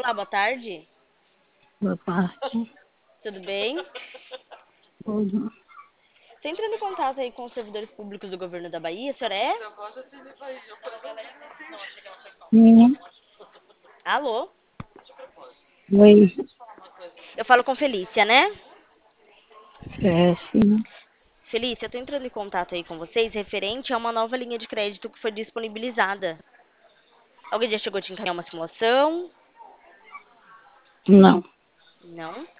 Boa tarde. Boa parte. Tudo bem? Tudo. Você entrando em contato aí com os servidores públicos do governo da Bahia, a senhora é? Sim. Alô? Oi. Eu falo com Felícia, né? É, sim. Felícia, eu tô entrando em contato aí com vocês referente a uma nova linha de crédito que foi disponibilizada. Alguém já chegou a te encaminhar uma simulação? Não. Não?